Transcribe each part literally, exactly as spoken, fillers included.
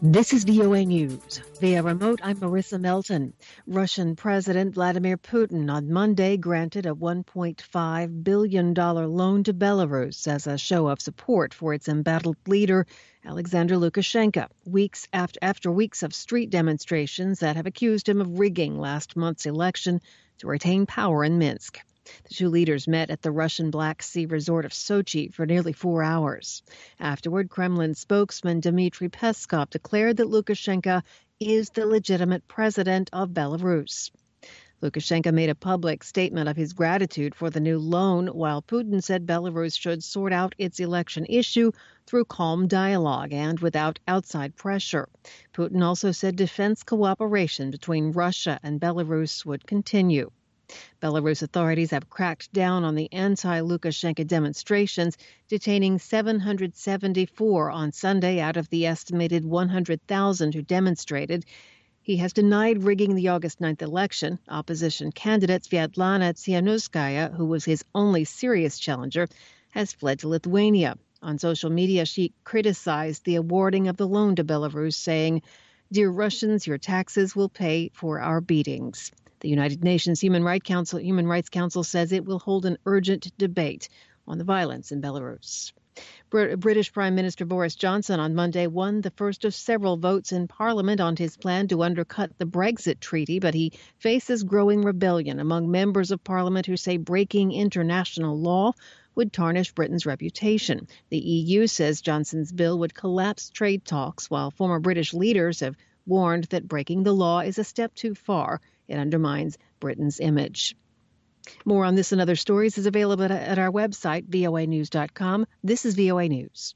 This is V O A News. Via remote, I'm Marissa Melton. Russian President Vladimir Putin on Monday granted a one point five billion dollars loan to Belarus as a show of support for its embattled leader, Alexander Lukashenko, weeks after, after weeks of street demonstrations that have accused him of rigging last month's election to retain power in Minsk. The two leaders met at the Russian Black Sea resort of Sochi for nearly four hours. Afterward, Kremlin spokesman Dmitry Peskov declared that Lukashenko is the legitimate president of Belarus. Lukashenko made a public statement of his gratitude for the new loan, while Putin said Belarus should sort out its election issue through calm dialogue and without outside pressure. Putin also said defense cooperation between Russia and Belarus would continue. Belarus authorities have cracked down on the anti-Lukashenko demonstrations, detaining seven hundred seventy-four on Sunday out of the estimated one hundred thousand who demonstrated. He has denied rigging the August ninth election. Opposition candidate Sviatlana Tsikhanouskaya, who was his only serious challenger, has fled to Lithuania. On social media, she criticized the awarding of the loan to Belarus, saying, "Dear Russians, your taxes will pay for our beatings." The United Nations Human Rights Council, Human Rights Council says it will hold an urgent debate on the violence in Belarus. Br- British Prime Minister Boris Johnson on Monday won the first of several votes in Parliament on his plan to undercut the Brexit treaty, but he faces growing rebellion among members of Parliament who say breaking international law would tarnish Britain's reputation. The E U says Johnson's bill would collapse trade talks, while former British leaders have warned that breaking the law is a step too far. It undermines Britain's image. More on this and other stories is available at our website, V O A news dot com. This is V O A News.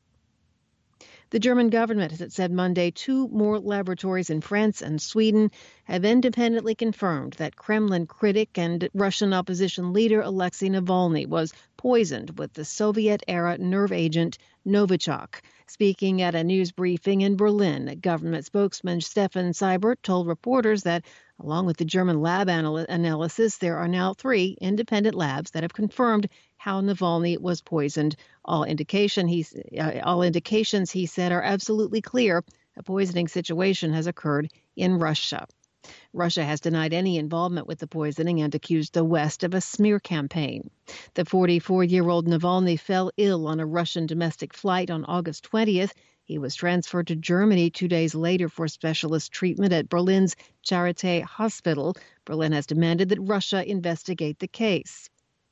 The German government has said Monday two more laboratories in France and Sweden have independently confirmed that Kremlin critic and Russian opposition leader Alexei Navalny was poisoned with the Soviet-era nerve agent Novichok. Speaking at a news briefing in Berlin, government spokesman Stefan Seibert told reporters that, along with the German lab anal- analysis, there are now three independent labs that have confirmed how Navalny was poisoned. All indication he, uh, all indications, he said, are absolutely clear. A poisoning situation has occurred in Russia. Russia has denied any involvement with the poisoning and accused the West of a smear campaign. The forty-four-year-old Navalny fell ill on a Russian domestic flight on August twentieth. He was transferred to Germany two days later for specialist treatment at Berlin's Charité Hospital. Berlin has demanded that Russia investigate the case.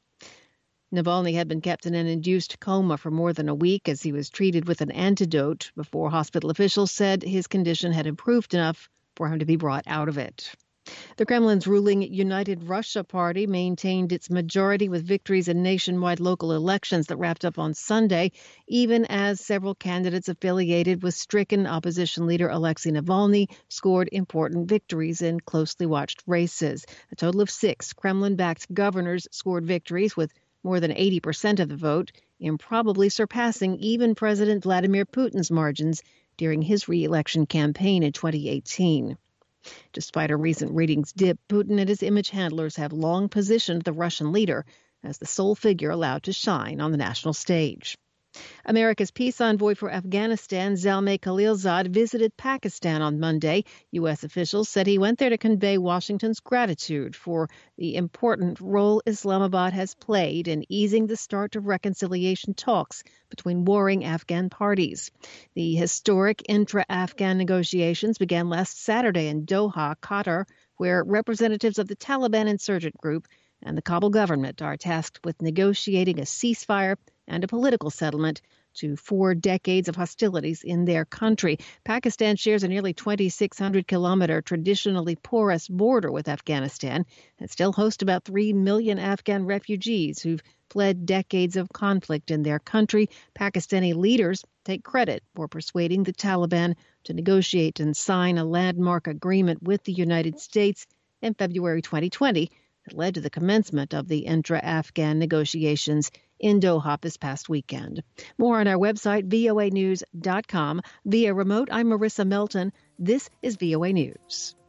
Navalny had been kept in an induced coma for more than a week as he was treated with an antidote before hospital officials said his condition had improved enough for him to be brought out of it. The Kremlin's ruling United Russia Party maintained its majority with victories in nationwide local elections that wrapped up on Sunday, even as several candidates affiliated with stricken opposition leader Alexei Navalny scored important victories in closely watched races. A total of six Kremlin-backed governors scored victories with more than eighty percent of the vote, improbably surpassing even President Vladimir Putin's margins during his re-election campaign in twenty eighteen. Despite a recent ratings dip, Putin and his image handlers have long positioned the Russian leader as the sole figure allowed to shine on the national stage. America's peace envoy for Afghanistan, Zalmay Khalilzad, visited Pakistan on Monday. U S officials said he went there to convey Washington's gratitude for the important role Islamabad has played in easing the start of reconciliation talks between warring Afghan parties. The historic intra-Afghan negotiations began last Saturday in Doha, Qatar, where representatives of the Taliban insurgent group and the Kabul government are tasked with negotiating a ceasefire and a political settlement to four decades of hostilities in their country. Pakistan shares a nearly twenty-six hundred kilometer traditionally porous border with Afghanistan and still hosts about three million Afghan refugees who've fled decades of conflict in their country. Pakistani leaders take credit for persuading the Taliban to negotiate and sign a landmark agreement with the United States in February twenty twenty that led to the commencement of the intra-Afghan negotiations in Doha this past weekend. More on our website, V O A news dot com. Via remote, I'm Marissa Melton. This is V O A News.